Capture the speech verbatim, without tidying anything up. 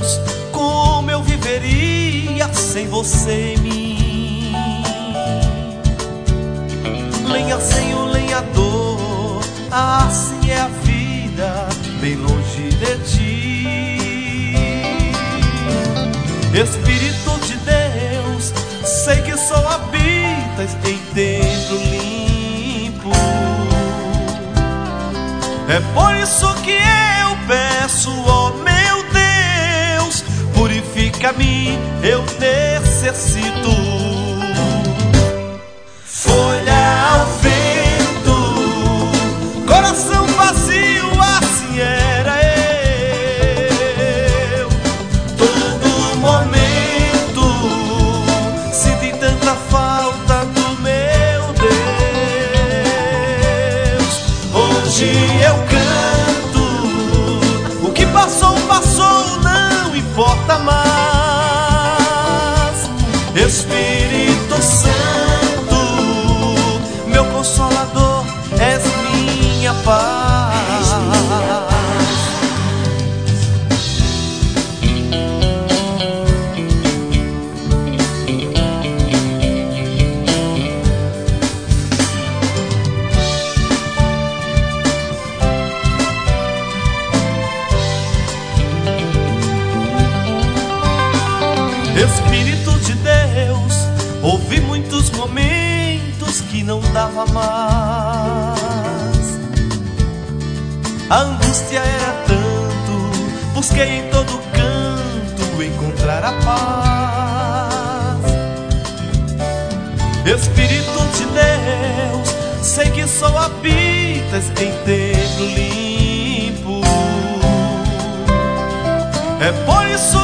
Deus, como eu viveria sem você em mim? Lenha sem o lenhador, assim é a vida, bem longe de ti. Espírito de Deus, sei que só habitas em templo limpo. É por isso que eu peço, ó meu Deus, purifica-me, eu necessito. Folha ao vento, coração vazio, assim era eu. Todo momento senti tanta falta do meu Deus. Hoje eu canto, o que passou, passou, não importa mais. Espírito Santo, meu consolador, és minha paz. Espírito de Deus, houve muitos momentos que não dava mais. A angústia era tanto, busquei em todo canto encontrar a paz. Espírito de Deus, sei que só habitas em templo limpo. É por isso